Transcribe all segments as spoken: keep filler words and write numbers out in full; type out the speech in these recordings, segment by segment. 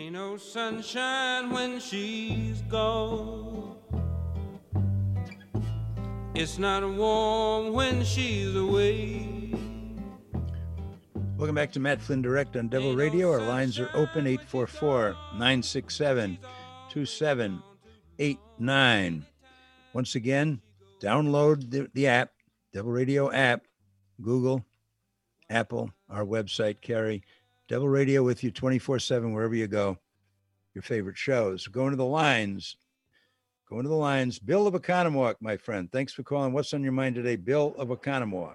Ain't no sunshine when she's gone. It's not warm when she's away. Welcome back to Matt Flynn Direct on Devil Radio. Our lines are open, eight four four, nine six seven, two seven eight nine. Once again, download the, the app, Devil Radio app, Google, Apple, our website, carry Devil Radio with you twenty-four seven wherever you go. Your favorite shows. Going to the lines. Going to the lines. Bill of Oconomowoc, my friend. Thanks for calling. What's on your mind today? Bill of Oconomowoc.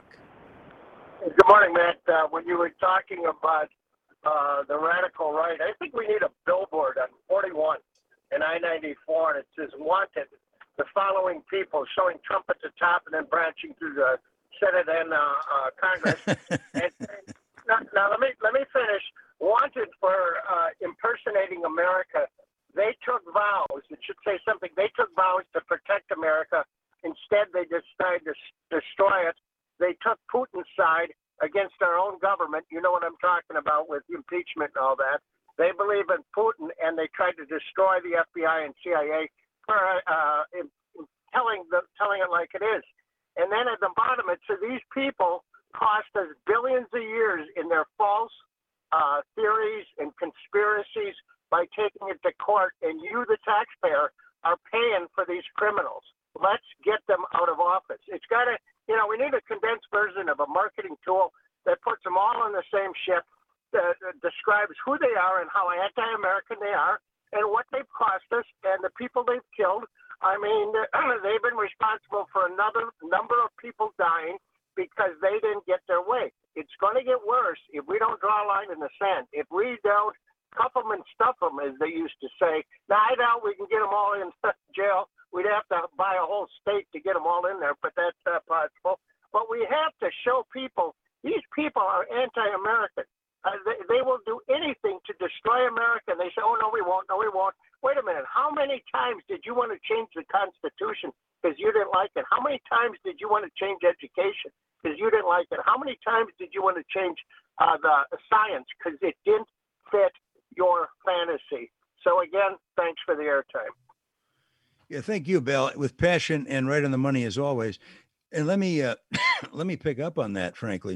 Good morning, Matt. Uh, when you were talking about uh, the radical right, I think we need a billboard on forty-one and I ninety-four, and it says wanted. The following people, showing Trump at the top and then branching through the Senate and uh, uh, Congress. and, and now, now let me let me finish. Wanted for uh, impersonating America. They took vows. It should say something. They took vows to protect America. Instead, they decided to s- destroy it. They took Putin's side against our own government. You know what I'm talking about with impeachment and all that. They believe in Putin, and they tried to destroy the F B I and C I A for uh, in, in telling the telling it like it is. And then at the bottom, it says these people cost us billions of years in their false uh, theories and conspiracies by taking it to court, and you, the taxpayer, are paying for these criminals. Let's get them out of office. It's got to, you know, we need a condensed version of a marketing tool that puts them all on the same ship, that, that describes who they are and how anti-American they are and what they've cost us and the people they've killed. I mean, they've been responsible for another number of people dying because they didn't get their way. It's going to get worse if we don't draw a line in the sand. If we don't cuff them and stuff them, as they used to say. Now, I doubt we can get them all in jail. We'd have to buy a whole state to get them all in there, but that's not possible. But we have to show people, these people are anti-American. Uh, they, they will do anything to destroy America. They say, oh, no, we won't. No, we won't. Wait a minute. How many times did you want to change the Constitution because you didn't like it? How many times did you want to change education because you didn't like it? How many times did you want to change uh, the science because it didn't fit your fantasy? So again, thanks for the airtime. Yeah, thank you, Bill. With passion and right on the money as always. And let me uh, let me pick up on that, frankly.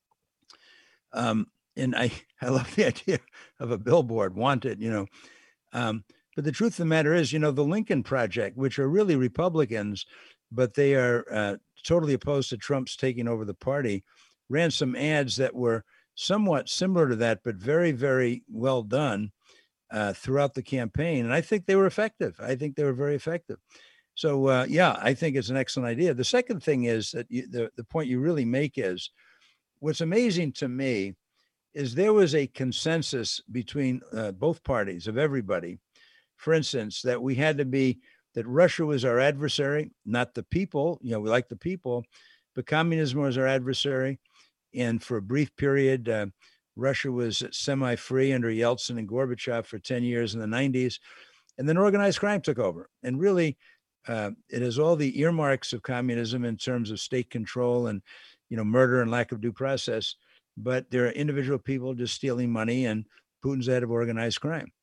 Um, and I, I love the idea of a billboard, wanted, you know. Um, but the truth of the matter is, you know, the Lincoln Project, which are really Republicans, but they are uh, totally opposed to Trump's taking over the party, ran some ads that were somewhat similar to that, but very, very well done uh, throughout the campaign. And I think they were effective. I think they were very effective. So, uh, yeah, I think it's an excellent idea. The second thing is that you, the, the point you really make is what's amazing to me is there was a consensus between uh, both parties of everybody, for instance, that we had to be, that Russia was our adversary, not the people. You know, we like the people, but communism was our adversary. And for a brief period, uh, Russia was semi-free under Yeltsin and Gorbachev for ten years in the nineties. And then organized crime took over. And really, uh, it has all the earmarks of communism in terms of state control and, you know, murder and lack of due process. But there are individual people just stealing money, and Putin's head of organized crime.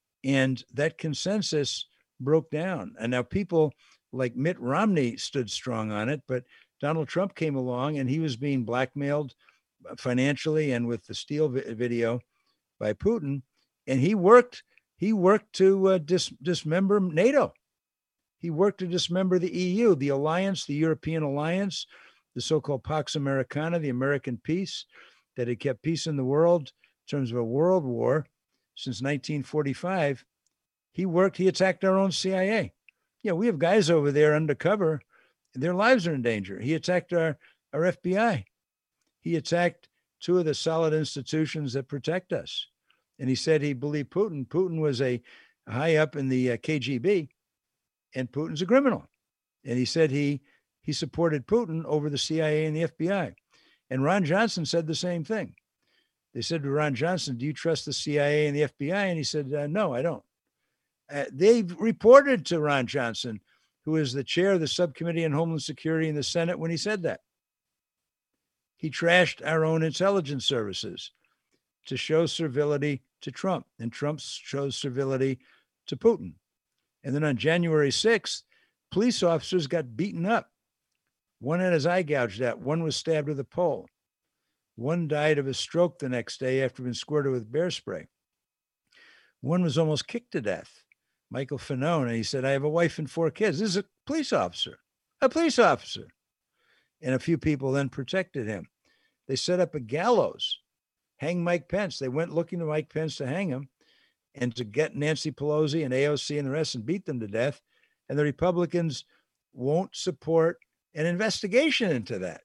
And that consensus broke down. And now people like Mitt Romney stood strong on it, but Donald Trump came along and he was being blackmailed financially and with the Steele video by Putin. And he worked, he worked to uh, dis- dismember NATO. He worked to dismember the E U, the alliance, the European alliance, the so-called Pax Americana, the American peace that had kept peace in the world in terms of a world war since nineteen forty-five. He worked, he attacked our own C I A. Yeah, we have guys over there undercover. Their lives are in danger. He attacked our, our F B I. He attacked two of the solid institutions that protect us. And he said he believed Putin. Putin was a high up in the uh, K G B, and Putin's a criminal. And he said he he supported Putin over the C I A and the F B I. And Ron Johnson said the same thing. They said to Ron Johnson, do you trust the C I A and the F B I? And he said, uh, no, I don't. Uh, they've reported to Ron Johnson, who is the chair of the subcommittee on Homeland Security in the Senate, when he said that. He trashed our own intelligence services to show servility to Trump, and Trump shows civility to Putin. And then on January sixth, police officers got beaten up. One had his eye gouged out. One was stabbed with a pole. One died of a stroke the next day after being squirted with bear spray. One was almost kicked to death, Michael Fanone. And he said, I have a wife and four kids. This is a police officer, a police officer. And a few people then protected him. They set up a gallows, hang Mike Pence. They went looking to Mike Pence to hang him and to get Nancy Pelosi and A O C and the rest and beat them to death. And the Republicans won't support an investigation into that.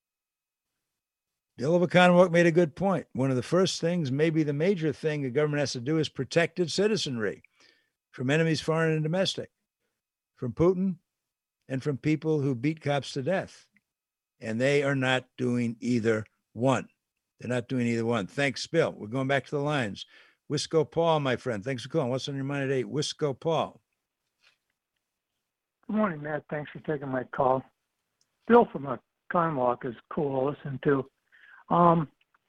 Bill of Economist made a good point. One of the first things, maybe the major thing the government has to do is protect its citizenry from enemies, foreign and domestic, from Putin and from people who beat cops to death. And they are not doing either one. They're not doing either one. Thanks, Bill. We're going back to the lines. Wisco Paul, my friend. Thanks for calling. What's on your mind today? Wisco Paul. Good morning, Matt. Thanks for taking my call. Bill from a Conwalk is cool to listen to. Um,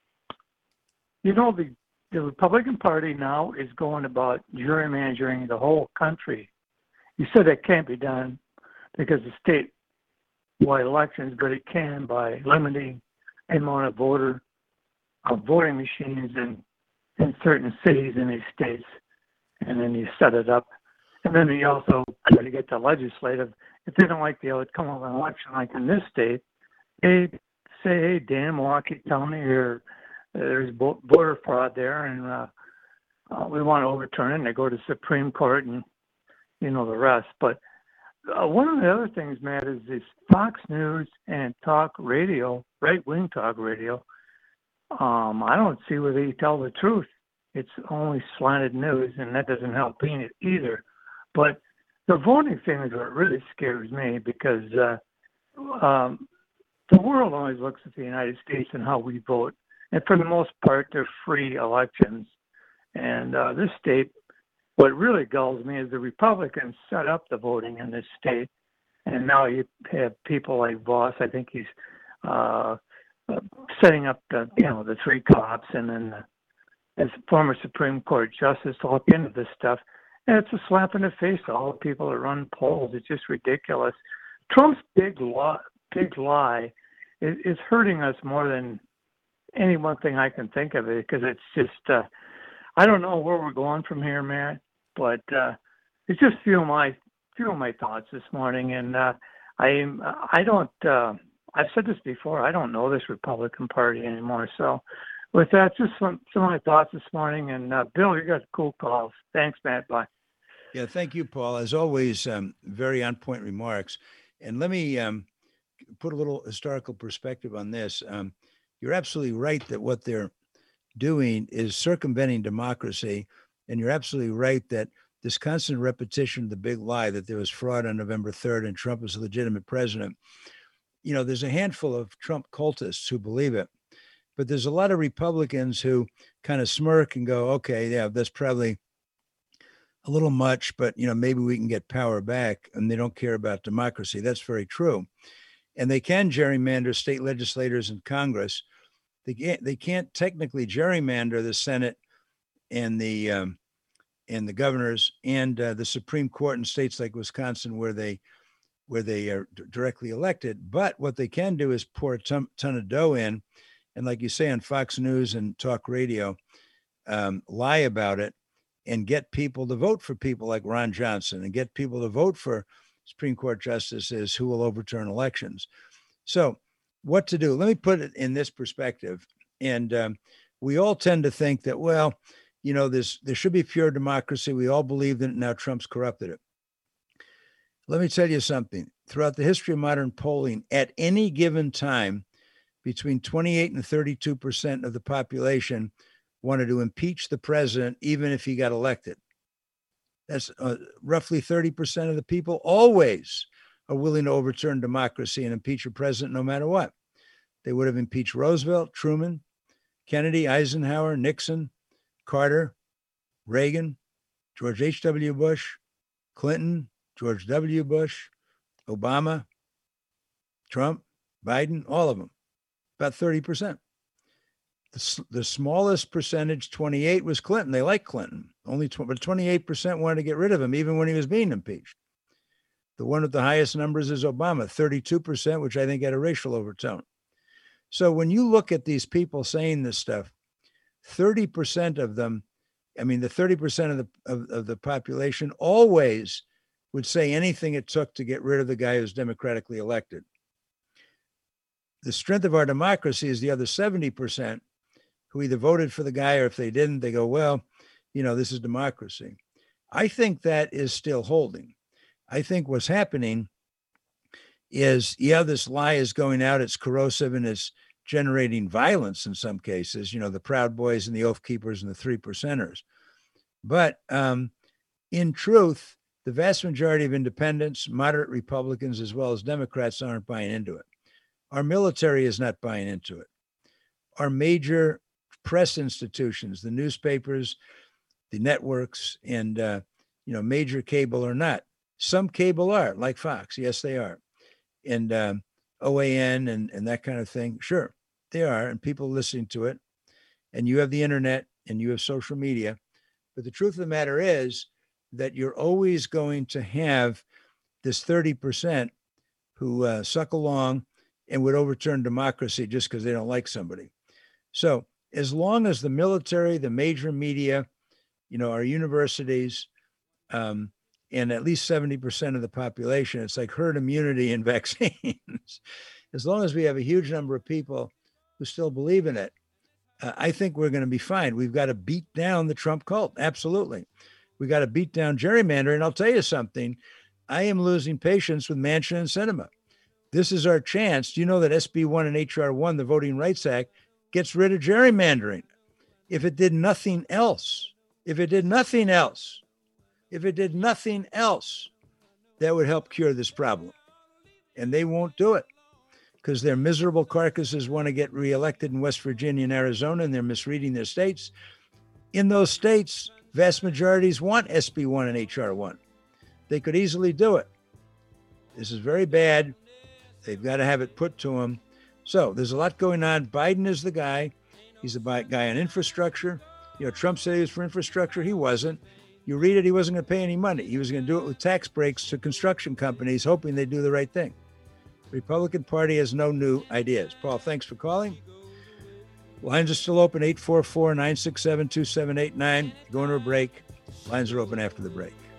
you know, the, the Republican Party now is going about gerrymandering the whole country. You said that can't be done because of statewide elections, but it can by limiting the amount of voter of voting machines in, in certain cities in these states, and then you set it up. And then you also try to get the legislative, if they don't like the outcome of an election like in this state, they say, hey, Dan, Milwaukee County, or there's voter fraud there, and uh, uh, we want to overturn it, and they go to Supreme Court and, you know, the rest. But uh, one of the other things, Matt, is this Fox News and talk radio, right-wing talk radio, um, I don't see where they tell the truth. It's only slanted news, and that doesn't help it either. But the voting thing is what really scares me because uh, um, the world always looks at the United States and how we vote. And for the most part, they're free elections. And uh, this state, what really galls me is the Republicans set up the voting in this state. And now you have people like Voss. I think he's uh, uh, setting up the, you know, the three cops and then the, as former Supreme Court justice to look into this stuff. And it's a slap in the face to all the people that run polls. It's just ridiculous. Trump's big lie, big lie is, is hurting us more than any one thing I can think of it, because it's just, uh, I don't know where we're going from here, Matt, but uh, it's just few of my, few of my thoughts this morning. And uh, I, I don't, uh, I've said this before, I don't know this Republican Party anymore. So with that, just some, some of my thoughts this morning. And uh, Bill, you got cool calls. Thanks, Matt. Bye. Yeah, thank you, Paul. As always, um, very on-point remarks. And let me um, put a little historical perspective on this. Um, you're absolutely right that what they're doing is circumventing democracy. And you're absolutely right that this constant repetition of the big lie that there was fraud on November third and Trump is a legitimate president. You know, there's a handful of Trump cultists who believe it. But there's a lot of Republicans who kind of smirk and go, okay, yeah, that's probably a little much, but, you know, maybe we can get power back, and they don't care about democracy. That's very true. And they can gerrymander state legislators and Congress. They can't, they can't technically gerrymander the Senate and the um, and the governors and uh, the Supreme Court in states like Wisconsin, where they where they are d- directly elected. But what they can do is pour a ton, ton of dough in, and like you say on Fox News and talk radio, um, lie about it and get people to vote for people like Ron Johnson and get people to vote for Supreme Court justices who will overturn elections. So what to do? Let me put it in this perspective. And um, we all tend to think that, well, you know, this, there should be pure democracy. We all believe that now Trump's corrupted it. Let me tell you something. Throughout the history of modern polling, at any given time, between twenty-eight and thirty-two percent of the population wanted to impeach the president, even if he got elected. That's uh, roughly thirty percent of the people always are willing to overturn democracy and impeach a president no matter what. They would have impeached Roosevelt, Truman, Kennedy, Eisenhower, Nixon, Carter, Reagan, George H W. Bush, Clinton, George W. Bush, Obama, Trump, Biden, all of them. About thirty percent. The, the smallest percentage, twenty-eight, was Clinton. They like Clinton. Only tw- but twenty-eight percent wanted to get rid of him, even when he was being impeached. The one with the highest numbers is Obama, thirty-two percent, which I think had a racial overtone. So when you look at these people saying this stuff, thirty percent of them, I mean, the thirty percent of the of, of the population always would say anything it took to get rid of the guy who's democratically elected. The strength of our democracy is the other seventy percent who either voted for the guy, or if they didn't, they go, well, you know, this is democracy. I think that is still holding. I think what's happening is, yeah, this lie is going out. It's corrosive and it's generating violence in some cases, you know, the Proud Boys and the Oath Keepers and the three percenters. But um, in truth, the vast majority of independents, moderate Republicans, as well as Democrats aren't buying into it. Our military is not buying into it. Our major press institutions, the newspapers, the networks, and, uh, you know, major cable are not. Some cable are, like Fox. Yes, they are. And um, O A N and, and that kind of thing. Sure, they are. And people listening to it. And you have the internet and you have social media. But the truth of the matter is that you're always going to have this thirty percent who uh, suck along and would overturn democracy just because they don't like somebody. So as long as the military, the major media, you know, our universities, um, and at least seventy percent of the population, it's like herd immunity in vaccines. As long as we have a huge number of people who still believe in it, uh, I think we're going to be fine. We've got to beat down the Trump cult. Absolutely. We got to beat down gerrymandering. And I'll tell you something, I am losing patience with Manchin and Sinema. This is our chance. Do you know that S B one and H R one, the Voting Rights Act, gets rid of gerrymandering? If it did nothing else, if it did nothing else, if it did nothing else, that would help cure this problem. And they won't do it because their miserable carcasses want to get reelected in West Virginia and Arizona, and they're misreading their states. In those states, vast majorities want S B one and H R one. They could easily do it. This is very bad. They've got to have it put to them. So there's a lot going on. Biden is the guy. He's the guy on infrastructure. You know, Trump said he was for infrastructure. He wasn't. You read it, he wasn't going to pay any money. He was going to do it with tax breaks to construction companies, hoping they do the right thing. The Republican Party has no new ideas. Paul, thanks for calling. Lines are still open, eight four four, nine six seven, two seven eight nine. Going to a break. Lines are open after the break.